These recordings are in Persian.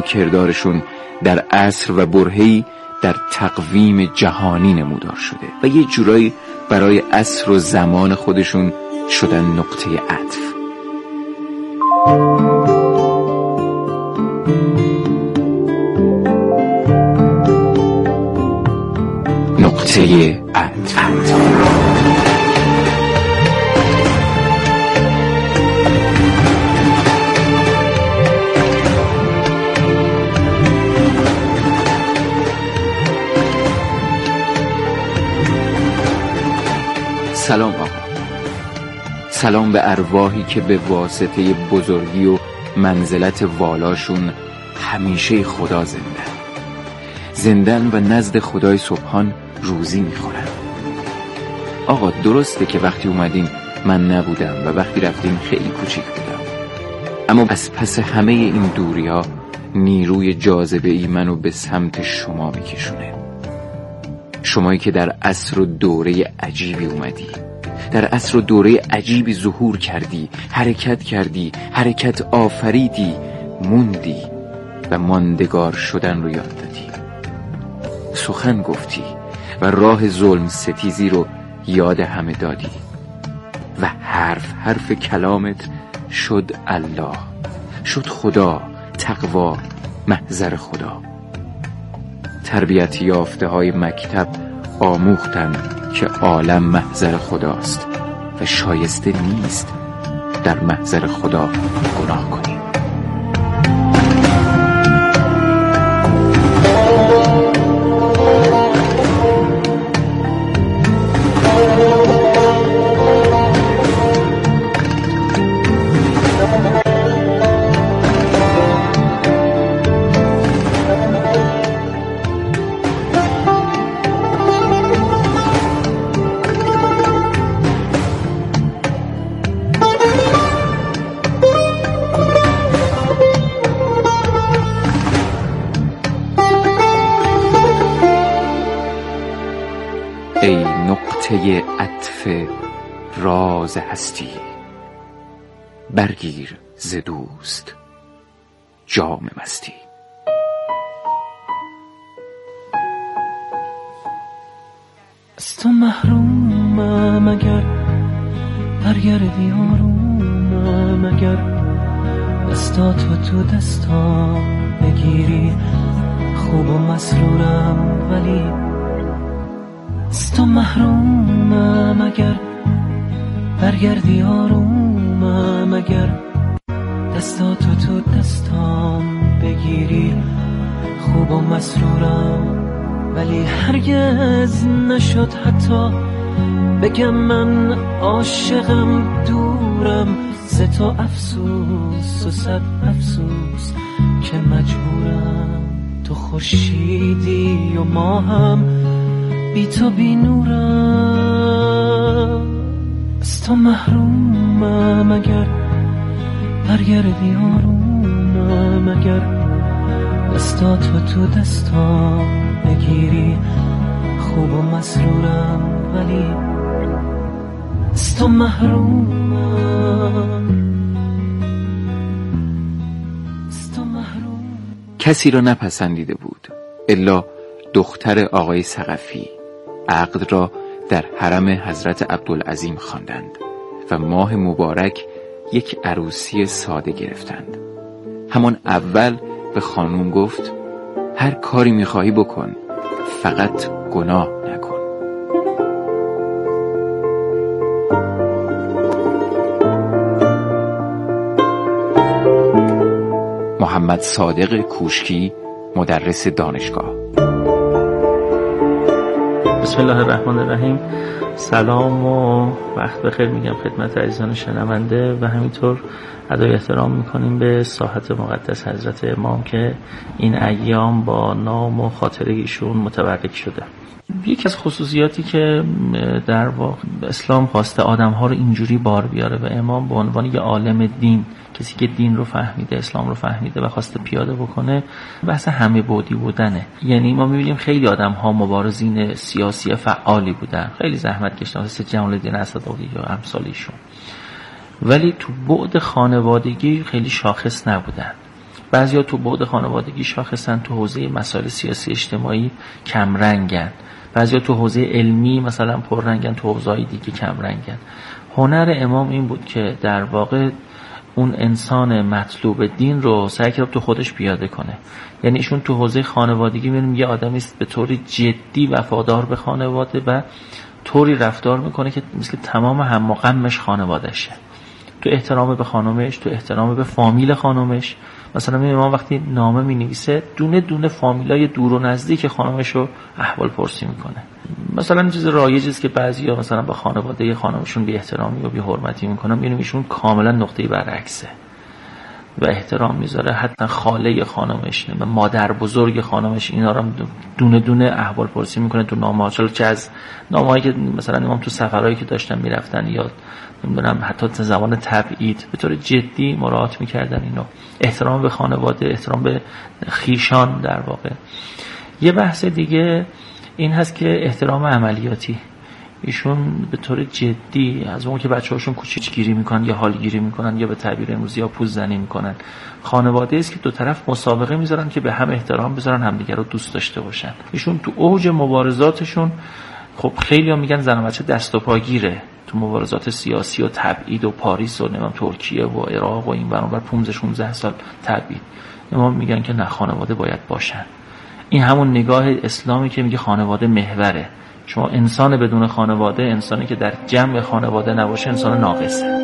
کردارشون در عصر و برهه‌ای در تقویم جهانی نمودار شده و یه جورایی برای عصر و زمان خودشون شدن نقطه عطف. نقطه عطف. سلام آقا. سلام به ارواحی که به واسطه بزرگی و منزلت والاشون همیشه خدا زندن و نزد خدای سبحان روزی میخورن. آقا درسته که وقتی اومدین من نبودم و وقتی رفتین خیلی کوچیک بودم، اما از پس همه این دوریا نیروی جاذبه ای منو به سمت شما میکشونه. شمایی که در عصر و دوره عجیبی اومدی، در عصر و دوره عجیبی ظهور کردی، حرکت کردی، حرکت آفریدی، موندی و ماندگار شدن رو یاد دادی. سخن گفتی و راه ظلم ستیزی رو یاد همه دادی و حرف کلامت شد الله، شد خدا، تقوا، محضر خدا. تربیت یافته های مکتب آموختن که عالم محضر خداست و شایسته نیست در محضر خدا گناه کنیم. ای نقطه عطف راز هستی، برگیر ز دوست جام مستی. از تو محرومم اگر برگردی آرومم، اگر دستاتو تو دستام بگیری خوب و مسرورم، ولی از تو محرومم اگر برگردی آرومم، اگر دستاتو تو دستام بگیری خوب و مسرورم، ولی هرگز نشد حتی بگم من عاشقم، دورم ز تو افسوس و صد افسوس که مجبورم. تو خورشیدی و ماهم بی تو بی نورم، از تو محرومم اگر برگردی آرومم، اگر دستاتو تو دستام بگیری خوب و مسرورم، ولی از تو محرومم. کسی را نپسندیده بود الا دختر آقای ثقفی. عقد را در حرم حضرت عبدالعظیم خواندند و ماه مبارک یک عروسی ساده گرفتند. همان اول به خانوم گفت هر کاری میخواهی بکن، فقط گناه نکن. محمد صادق کوشکی، مدرس دانشگاه. بسم الله الرحمن الرحیم. سلام و وقت بخیر میگم خدمت عزیزان شنونده و همینطور ادای احترام میکنیم به ساحت مقدس حضرت امام که این ایام با نام و خاطره ایشون متبرک شده. یکی از خصوصیاتی که در واقع اسلام خواسته آدم‌ها رو اینجوری بار بیاره و امام به عنوان یه عالم دین، کسی که دین رو فهمیده، اسلام رو فهمیده و خواسته پیاده بکنه، بحث همه بعدی بودنه. یعنی ما می‌بینیم خیلی آدم‌ها مبارزین سیاسی فعالی بودن، خیلی زحمت کشیدن، مثل جمال الدین اسدآبادی یا امثالشون، ولی تو بعد خانوادگی خیلی شاخص نبودن. بعضیا تو بعد خانوادگی شاخصن، تو حوزه مسائل سیاسی اجتماعی کم رنگن، بعضیا تو حوزه علمی مثلا پر رنگن، تو حوزه‌های دیگه کم رنگن. هنر امام این بود که در واقع اون انسان مطلوب دین رو سعی کرد تو خودش پیاده کنه. یعنی ایشون تو حوزه خانوادگی می‌بینیم یه آدمی است به طوری جدی وفادار به خانواده و طوری رفتار میکنه که مثل تمام هم و غمش خانواده‌شه. تو احترام به خانومش، تو احترام به فامیل خانومش. مثلا امام وقتی نامه می‌نویسه دونه دونه فامیلای دور و نزدیک خانومش رو احوال پرسی میکنه. مثلا چیز رایجی است که بعضیا مثلا به خانواده خانومشون بی احترامی و بی حرمتی میکنن، می‌بینیم ایشون کاملا نقطه برعکسه و احترام میذاره. حتی خاله خانومش، مادر بزرگ خانومش، اینا رو دونه دونه احوال پرسی میکنه تو نامه‌ها. چه از نامه‌هایی که مثلا امام تو سفرهایی که داشتن میرفتن یا نمیدونم حتی زبان تبعید به طور جدی مراعات میکردن اینو. احترام به خانواده، احترام به خیشان در واقع. یه بحث دیگه این هست که احترام عملیاتی. ایشون به طور جدی از اون که بچه‌هاشون کوچیک‌گیری میکنن یا حالگیری میکنن یا به تعبیر امروزی ها پوززنی میکنن، خانواده است که دو طرف مسابقه میذارن که به هم احترام بذارن، همدیگه رو دوست داشته باشن. ایشون تو اوج مبارزاتشون، خب خیلی‌ها میگن زن و بچه دست و پاگیره تو مبارزات سیاسی و تبعید و پاریس و نمیدونم ترکیه و عراق و این برابر 15-16 سال تبعید. امام میگن که نه، خانواده باید باشن. این همون نگاه اسلامی که میگه خانواده محوره. شما انسان بدون خانواده، انسانی که در جمع خانواده نباشه، انسان ناقصه.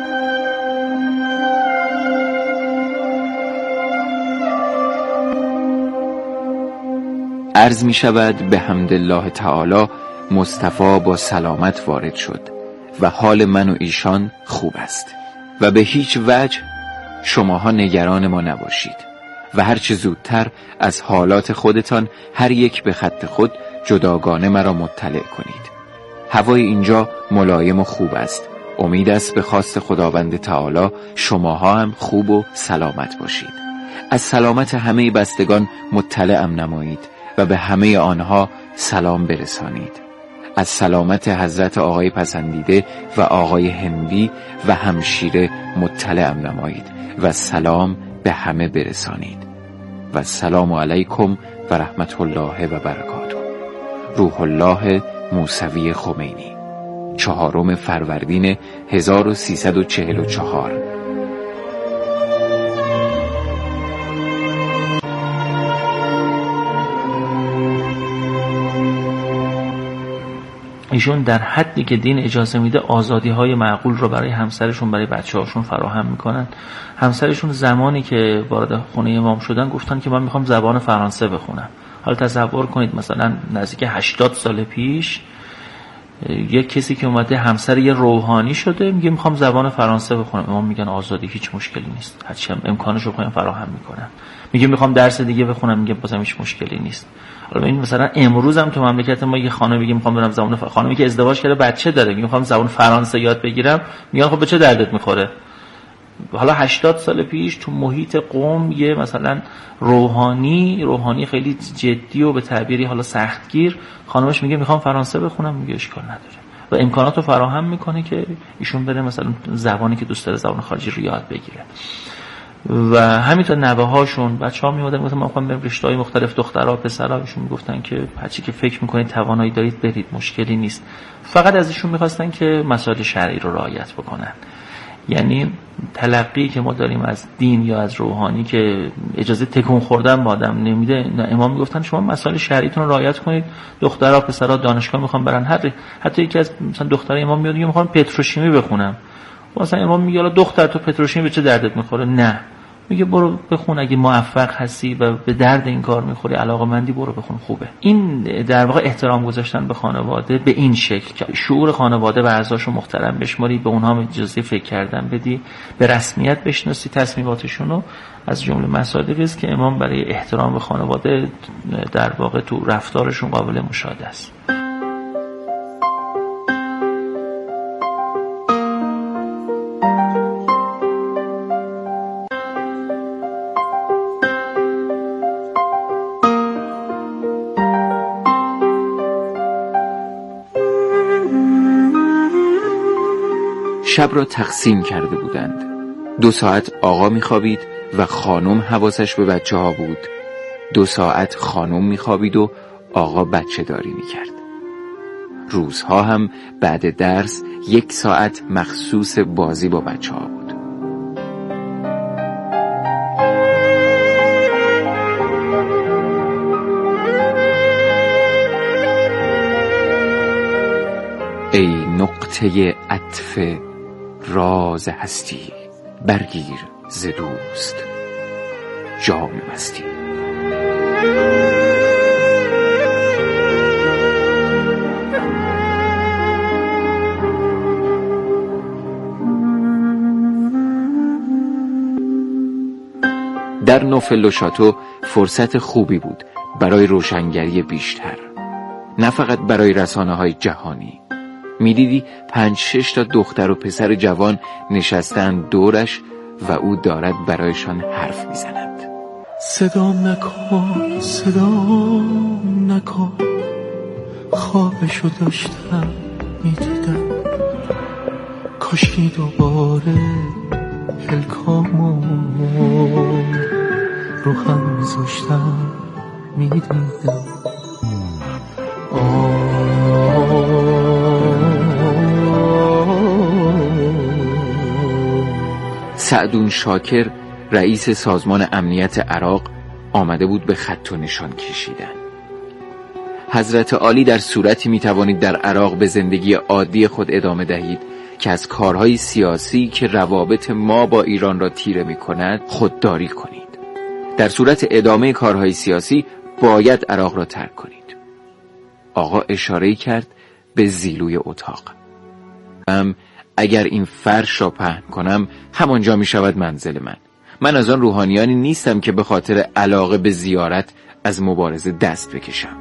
عرض می شود به حمدالله تعالی مصطفی با سلامت وارد شد و حال من و ایشان خوب است و به هیچ وجه شماها نگران ما نباشید و هرچه زودتر از حالات خودتان هر یک به خط خود جداگانه مرا مطلع کنید. هوای اینجا ملایم و خوب است. امید است به خواست خداوند تعالی شماها هم خوب و سلامت باشید. از سلامت همه بستگان مطلعم نمایید و به همه آنها سلام برسانید. از سلامت حضرت آقای پسندیده و آقای هندی و همشیره مطلعم نمایید و سلام به همه برسانید. و السلام علیکم و رحمت الله و برکاته. روح الله موسوی خمینی، 4 فروردین 1344. ایشون در حدی که دین اجازه میده آزادی‌های معقول رو برای همسرشون، برای بچه‌هاشون فراهم میکنن. همسرشون زمانی که وارد خونه امام شدن گفتن که من میخوام زبان فرانسه بخونم. حالا تصور کنید مثلا نزدیک 80 سال پیش یک کسی که اومده همسر یه روحانی شده میگه میخوام زبان فرانسه بخونم. امام میگن آزادی، هیچ مشکلی نیست، هرچی امکانش رو فراهم میکنن. میگه میخوام درس دیگه بخونم، میگه بازم هیچ مشکلی نیست. حالا این مثلا امروز هم تو مملکت ما یه خانم میگه میخوام برم زبان خانمی که ازدواج کرده بچه داره میگه میخوام زبان فرانسه یاد بگیرم، میگن خب به چه دردت میخوره؟ حالا 80 سال پیش تو محیط قم یه مثلا روحانی خیلی جدی و به تعبیری حالا سختگیر خانمش میگه میخوام فرانسه بخونم، میگه اشکال نداره و امکانات رو فراهم میکنه که ایشون بره مثلا زبانی که دوست داره زبان خارجی رو یاد بگیره. و همینطور نوه‌هاشون بچه‌ها میومدن گفتن ما می‌خوایم بریم رشته‌های مختلف، دخترها پسرها، ایشون میگفتن که هرچی که فکر می‌کنید توانایی دارید برید، مشکلی نیست. فقط از ایشون می‌خواستن که مسائل شرعی رو رعایت بکنن. یعنی تلقی که ما داریم از دین یا از روحانی که اجازه تکون خوردن با آدم نمیده، امام میگفتن شما مسائل شرعیتون رو رعایت کنید. دخترها پسرها دانشگاه میخوان برن، حتی یکی از مثلا دخترای امام میاد میگه میخوام پتروشیمی بخونم، مثلا امام میگه حالا دختر تو پتروشیمی به چه دردت میخوره؟ نه، میگه برو بخون، اگه موفق هستی و به درد این کار میخوری، علاقه‌مندی، برو بخون، خوبه. این در واقع احترام گذاشتن به خانواده به این شکل که شعور خانواده و اعضاشو محترم بشماری، به اونها اجازه فکر کردن بدی، به رسمیت بشناسی تصمیماتشون رو، از جمله مصادیقی است که امام برای احترام به خانواده در واقع تو رفتارشون قابل مشاهده است. شب را تقسیم کرده بودند. 2 ساعت آقا می‌خوابید و خانم حواسش به بچه ها بود 2 ساعت خانم میخوابید و آقا بچه داری میکرد. روزها هم بعد درس 1 ساعت مخصوص بازی با بچه ها بود. ای نقطه عطف راز هستی، برگیر ز دوست جام مستی. در نوفل و شاتو فرصت خوبی بود برای روشنگری بیشتر، نه فقط برای رسانه‌های جهانی. میدیدی 5-6 تا دختر و پسر جوان نشستن دورش و او دارد برایشان حرف میزند. صدام نکن، صدام نکن، خوابشو داشتم میدیدم، کاشکی دوباره پلکامو رو هم میذاشتم میدیدم. سعدون شاکر رئیس سازمان امنیت عراق آمده بود به خط و نشان کشیدن. حضرت عالی در صورتی میتوانید در عراق به زندگی عادی خود ادامه دهید که از کارهای سیاسی که روابط ما با ایران را تیره میکند خودداری کنید. در صورت ادامه کارهای سیاسی باید عراق را ترک کنید. آقا اشاره کرد به زیلوی اتاق. اگر این فرش را پهن کنم همانجا می شود منزل من. من از آن روحانیانی نیستم که به خاطر علاقه به زیارت از مبارزه دست بکشم.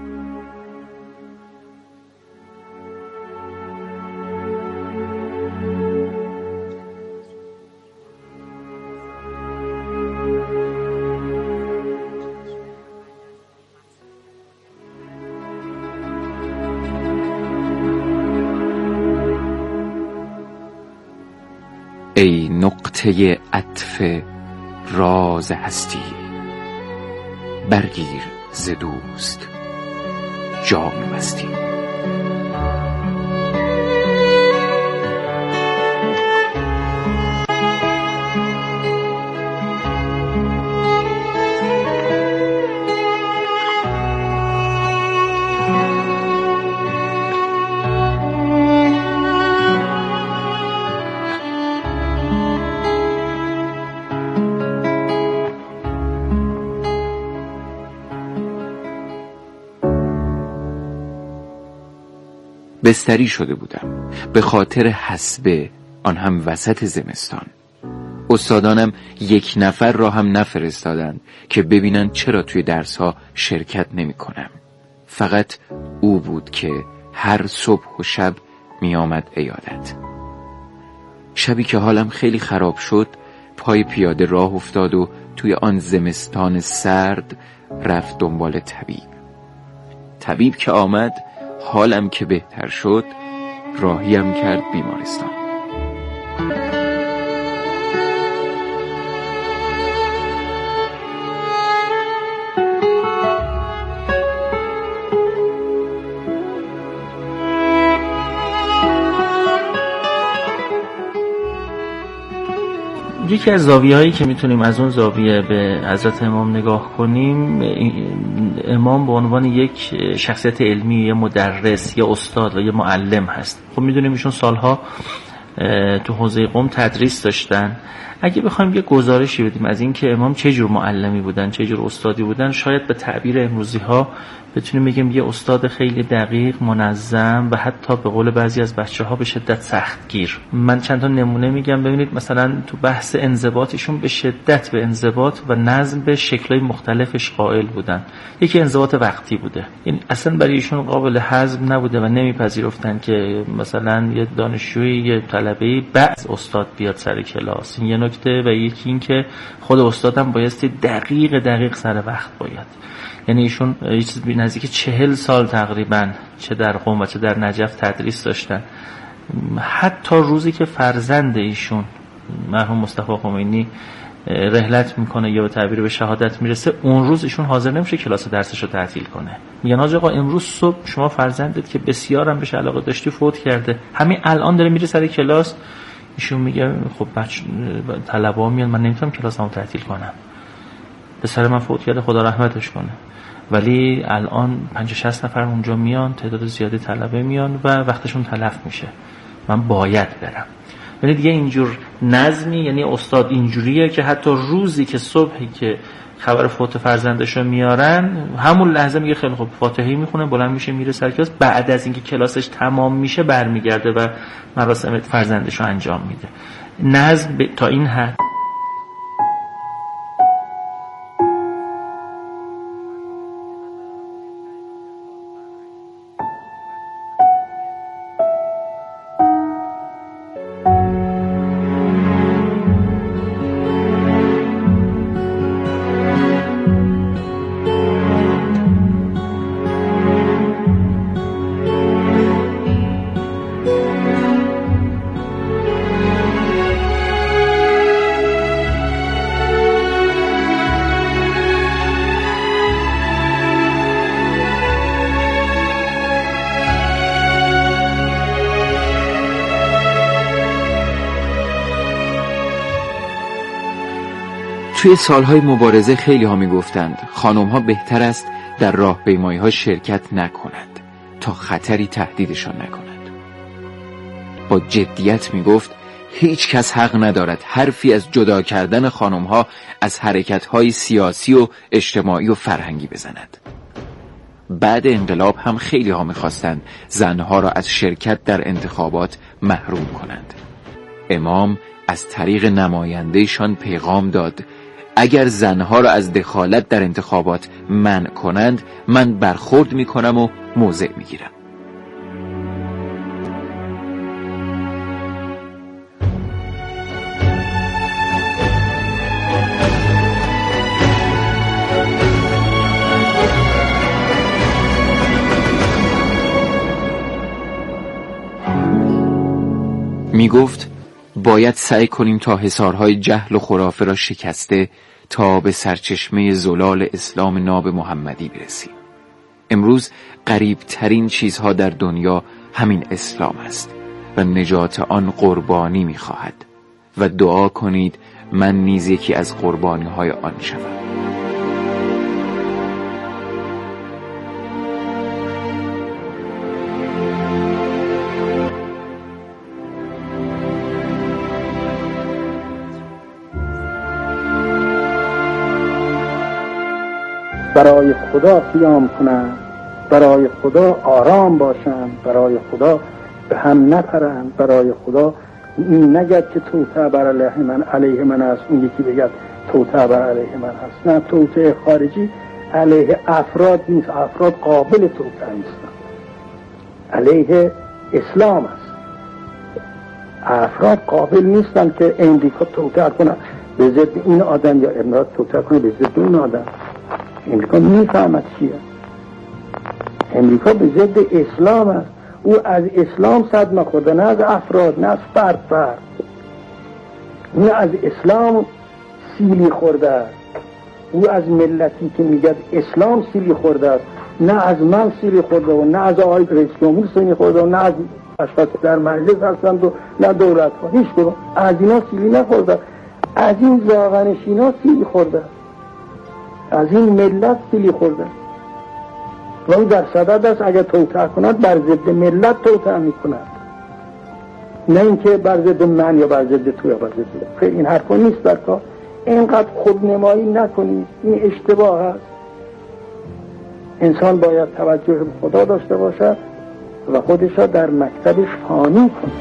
ای نقطه عطف راز هستی، برگیر ز دوست جام مستی. بستری شده بودم به خاطر حسبه، آن هم وسط زمستان. استادانم 1 نفر را هم نفرستادند که ببینن چرا توی درسها شرکت نمی کنم. فقط او بود که هر صبح و شب می آمد عیادت. شبی که حالم خیلی خراب شد پای پیاده راه افتاد و توی آن زمستان سرد رفت دنبال طبیب که آمد، حالم که بهتر شد راهیم کرد بیمارستان. یکی از زاویه‌هایی که میتونیم از اون زاویه به حضرت امام نگاه کنیم، امام به عنوان یک شخصیت علمی، یا مدرس، یا استاد و یا معلم هست. خب میدونیم ایشون سالها تو حوزه قم تدریس داشتن. اگه بخوایم یه گزارشی بدیم از این که امام چه جور معلمی بودن، چه جور استادی بودن، شاید به تعبیر امروزی ها بتونیم بگیم یه استاد خیلی دقیق، منظم و حتی به قول بعضی از بچه‌ها به شدت سختگیر. من چند تا نمونه میگم ببینید. مثلا تو بحث انضباطشون به شدت به انضباط و نظم به شکل‌های مختلفش قائل بودن. یکی انضباط وقتی بوده. این اصلا برای ایشون قابل هضم نبوده و نمیپذیرفتن که مثلا یه دانشجوی، یه طلبه‌ای بعد استاد بیاد سر کلاس. این یه نکته. و یکی این که خود استادم بایستی دقیق سر وقت باید. یعنی ایشون یه چیز نزدیک 40 سال تقریبا چه در قم و چه در نجف تدریس داشتن. حتی روزی که فرزند ایشون مرحوم مصطفی خمینی رحلت میکنه یا به تعبیر به شهادت میرسه، اون روز ایشون حاضر نمیشه کلاس درسش رو تعطیل کنه. میگن حاج آقا امروز صبح شما فرزندت که بسیارم بهش علاقه داشتی فوت کرده، همین الان داره میره سر کلاس. ایشون میگه خب بچه طلبا میان، من نمیتونم کلاسمو تعطیل کنم، پسر من فوت کرده خدا رحمتش کنه، ولی الان 50-60 نفر اونجا میان، تعداد زیادی طلبه میان و وقتشون تلف میشه، من باید برم. یعنی دیگه اینجور نظمی، یعنی استاد اینجوریه که حتی روزی که صبحی که خبر فوت فرزندش رو میارن، همون لحظه میگه خیلی خب فاتحه میخونه، بلند میشه میره سر کلاس، بعد از اینکه کلاسش تمام میشه برمیگرده و مراسم فرزندش رو انجام میده. نظم تا این حد. توی سالهای مبارزه خیلی ها می گفتند خانم ها بهتر است در راهپیمایی ها شرکت نکنند تا خطری تهدیدشان نکند. با جدیت می گفت هیچ کس حق ندارد حرفی از جدا کردن خانم ها از حرکت های سیاسی و اجتماعی و فرهنگی بزند. بعد انقلاب هم خیلی ها می خواستند زنها را از شرکت در انتخابات محروم کنند. امام از طریق نمایندهشان پیغام داد اگر زنها را از دخالت در انتخابات منع کنند من برخورد میکنم و موضع میگیرم. میگفت باید سعی کنیم تا حصارهای جهل و خرافه را شکسته تا به سرچشمه زلال اسلام ناب محمدی برسیم. امروز قریب ترین چیزها در دنیا همین اسلام است و نجات آن قربانی می‌خواهد و دعا کنید من نیز یکی از قربانی‌های آن شوم. برای خدا قیام کنند، برای خدا آرام باشند، برای خدا به هم نپرند، برای خدا این نگد که توطئه بر علیه من است، اون یکی بگد توطئه بر علیه من است. نه، توطئه خارجی علیه افراد نیست، افراد قابل توطئه نیستند، علیه اسلام است. افراد قابل نیستند که امریکا توطئه کنه به ضد این آدم یا امارات توطئه کنه به ضد اون آدم. امریکا میفهمد چیه. امریکا به ضد اسلام است، او از اسلام صدمه خورده، نه از افراد، نه از فرد. او از اسلام سیلی خورده است، او از ملتی که میگه اسلام سیلی خورده است، نه از من سیلی خورده و نه از آقای رئیس جمهور سیلی خورده و نه از اشخاص در مجلس هستند و نه دولت ها، هیچ کدوم از اینا سیلی نخورده، از این زاغنشینا سیلی خورده، از این ملت سیلی خورده و او در صدد است اگر توطئه کند بر ضد ملت توطئه میکند، نه اینکه بر ضد من یا بر ضد تو یا بر ضد تو. این حرفا نیست در کار. اینقدر خودنمایی نکنید، این اشتباه است. انسان باید توجه به خدا داشته باشد و خودش را در مکتبش فانی کند.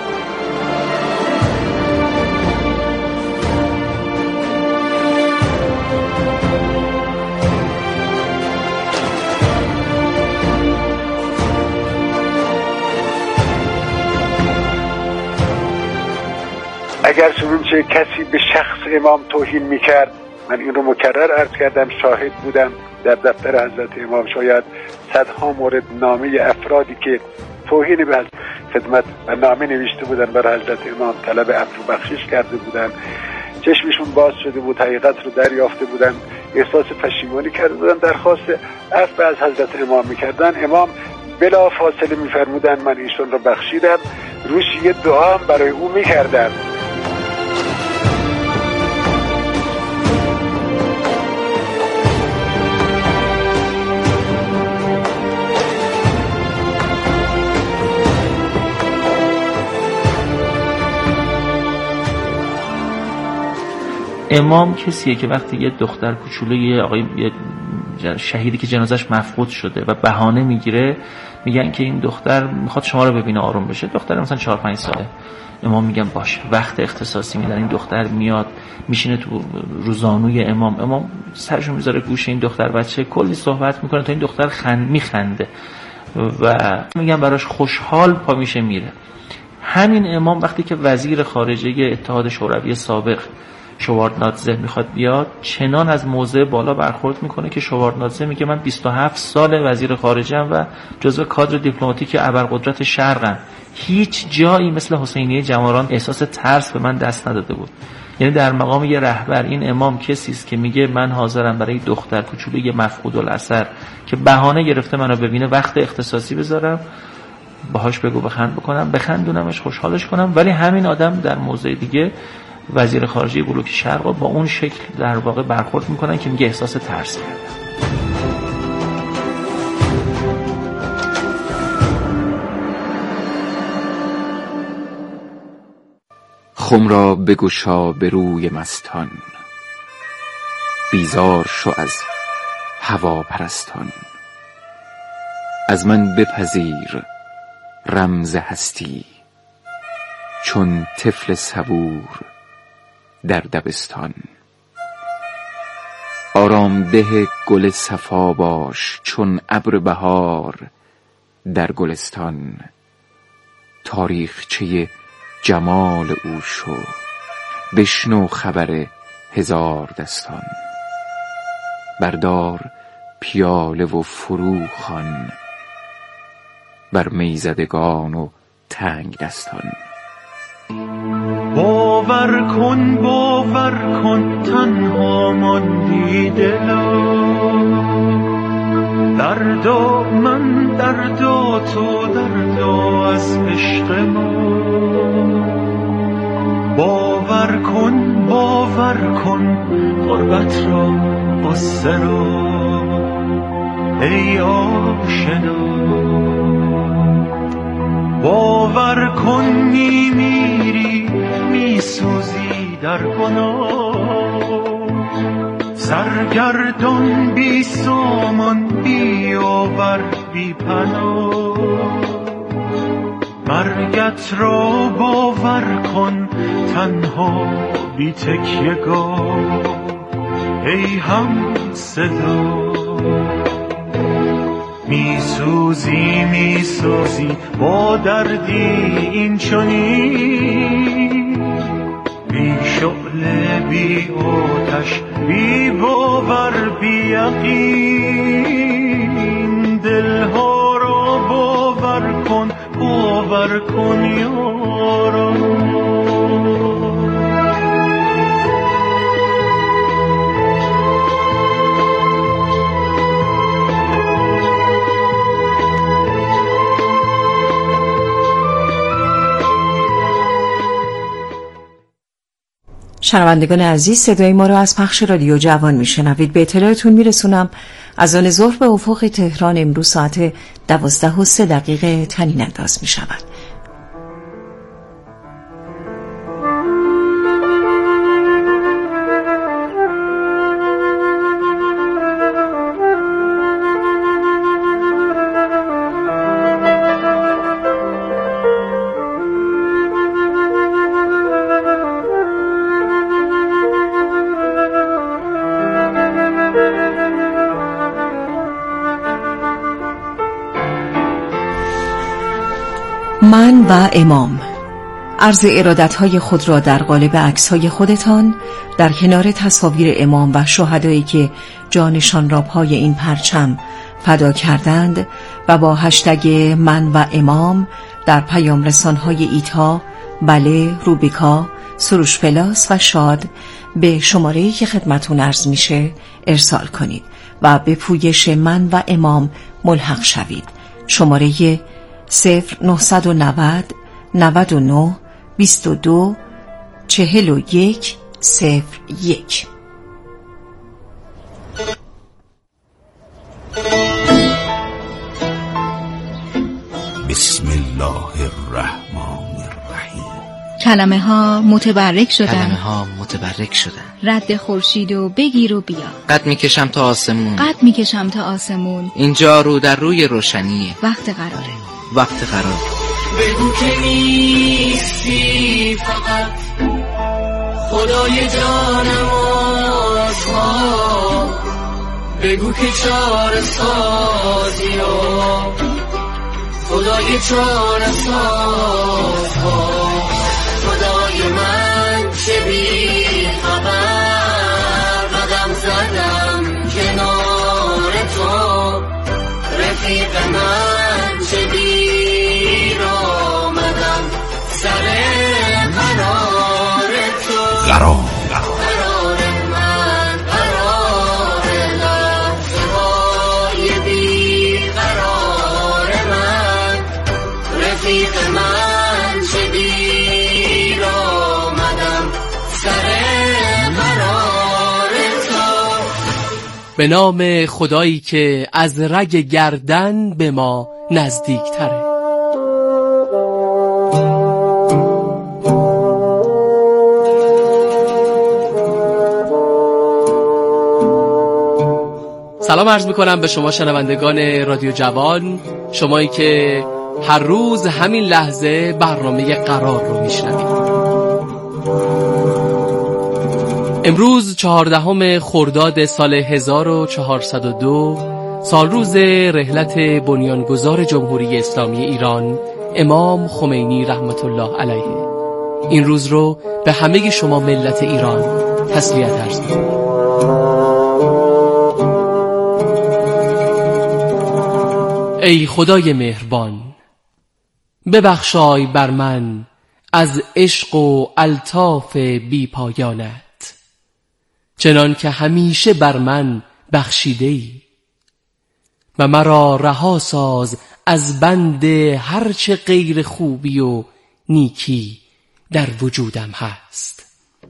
اگر چه کسی به شخص امام توهین میکرد، من این رو مکرر عرض کردم، شاهد بودم در دفتر حضرت امام شاید صدها مورد نامه افرادی که توهین به خدمت و نامه نوشته بودن برای حضرت امام، طلب عفو بخشش کرده بودن، چشمشون باز شده بود، حقیقت رو دریافته بودن، احساس پشیمانی کرده بودن، درخواست عفو از حضرت امام میکردن. امام بلا فاصله میفرمودن من ایشون رو بخشیدم، روش یه دعا هم برای او میکردن. امام کسیه که وقتی یه دختر کوچولو، یه آقای شهیدی که جنازش مفقود شده و بهانه میگیره، میگن که این دختر میخواد شما رو ببینه آروم بشه، دختر مثلا 4-5 ساله، امام میگن باشه، وقت اختصاصی میدن، این دختر میاد میشینه تو روزانوی امام سرشو میذاره گوش این دختر بچه، کلی صحبت میکنه تا این دختر میخنده و میگن براش خوشحال پا میشه میره. همین امام وقتی که وزیر خارجه اتحاد شوروی سابق شواردنادزه میخواد بیاد، چنان از موضع بالا برخورد میکنه که شواردنادزه میگه من 27 سال وزیر خارجه‌ام و جزو کادر دیپلماتیک ابرقدرت شرقم، هیچ جایی مثل حسینیه جماران احساس ترس به من دست نداده بود. یعنی در مقام یه رهبر این امام کسی است که میگه من حاضرم برای دختر کوچولوی مفقود الاثر که بهانه گرفته منو ببینه وقت اختصاصی بذارم، باهاش بگو بخند بکنم، بخندونمش، خوشحالش کنم. ولی همین آدم در موضع دیگه وزیر خارجه بلوک شرق با اون شکل در واقع برخورد میکنن که میگه احساس ترس کردن. خم را بگشا به روی مستان، بیزار شو از هوا پرستان. از من بپذیر رمز هستی، چون طفل صبور در دبستان. آرامده گل صفا باش، چون ابر بهار در گلستان. تاریخچه جمال او شو، بشنو خبر هزار دستان. بردار پیاله و فرو خوان، بر میزدگان و تنگ دستان. باور کن تنها ماندی دلا، دردا من دردا تو دردا از عشق ما. باور کن غربت را قصه را ای آشنا. باور کن میمیری میسوزی در گناه، سرگردان بی سامان بیاور بی پناه. مرگت را باور کن تنها بی تکیه‌گاه ای هم صدا. میسوزی با دردی این چنین، بی شعله بی آتش بی باور بی یقین. دلها را باور کن یارا. شنوندگان عزیز، صدای ما را از پخش رادیو جوان میشنوید. به اطلاعتون میرسونم اذان ظهر به افق تهران امروز ساعت 12:03 طنین انداز میشود. من و امام. عرض ارادت‌های خود را در قالب عکس‌های خودتان در کنار تصاویر امام و شهدایی که جانشان را پای این پرچم فدا کردند و با هشتگ من و امام در پیام رسان‌های ایتا، بله، روبیکا، سروش پلاس و شاد به شماره‌ای که خدمتون عرض میشه ارسال کنید و به پویش من و امام ملحق شوید. شماره 0990 99 22 41 01. بسم الله الرحمن الرحیم. کلمه ها متبرک شدن. کلمه ها متبرک شدن. رد خورشید و بگیر و بیا. قد میکشم تا آسمون. قد میکشم تا آسمون. اینجا رو در روی روشنیه. وقت قراره. وقت قرار. بگو که نیستی فقط خدای جانم آسمان. بگو که چاره سازی ها خدای چاره ساز ها. خدای من چه بی خبر قدم زدم کنار تو. رفیق من چه دیر آمدم سر قرار تو. قرار من قرار لحظه های بی قرار من. رفیق من چه دیر آمدم سر قرار تو. به نام خدایی که از رگ گردن به ما نزدیک تره. سلام عرض میکنم به شما شنوندگان رادیو جوان، شمایی که هر روز همین لحظه برنامه قرار رو میشنوید. امروز 14 خرداد سال 1402 سالروز رحلت بنیانگذار جمهوری اسلامی ایران امام خمینی رحمت الله علیه. این روز رو به همه شما ملت ایران تسلیت عرض می‌کنم. ای خدای مهربان، ببخشای بر من از عشق و الطاف بی پایانت، چنان که همیشه بر من بخشیده‌ای، و مرا رها ساز از بند هرچه غیر خوبی و نیکی در وجودم هست.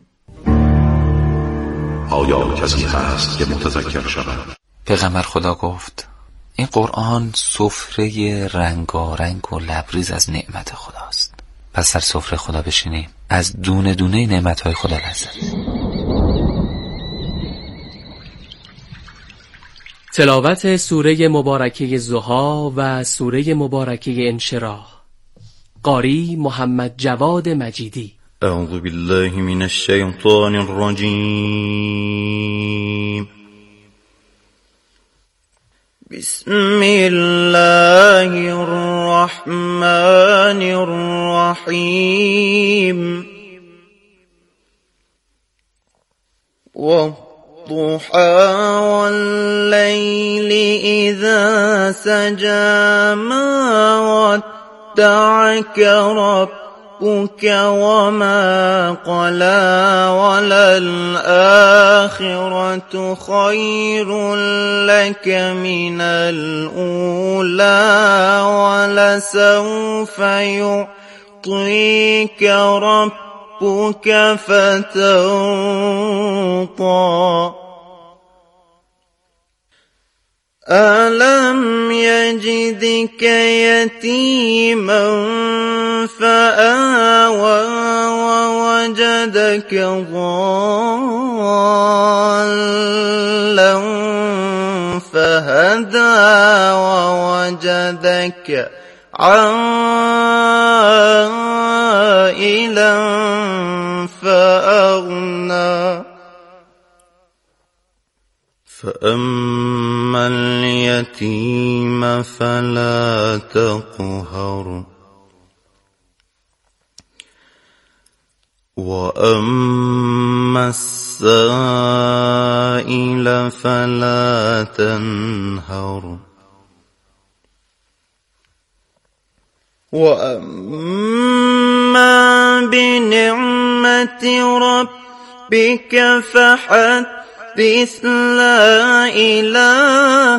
آیا کسی هست که متذکر شود؟ پیغمبر خدا گفت این قرآن سفره رنگارنگ و لبریز از نعمت خداست. پس در سفره خدا بشینیم، از دونه دونه نعمتهای خدا لذت. تلاوت سوره مبارکه ضحی و سوره مبارکه انشراح. قاری محمد جواد مجیدی. اعوذ بالله من الشیطان الرجیم. بسم الله الرحمن الرحیم. والضحى والليل إذا سجى ما ودعك ربك وما قلى وللآخرة خير لك من الأولى ولسوف يعطيك ربك فترضى. ألم يجدك يتيما فآوى ووجدك ضالا فهدى ووجدك عائلا فأغنى. فأما اليتيم فلا تقهر وأما السائل فلا تنهر وأما أما بنعمة ربك فحدث لا إله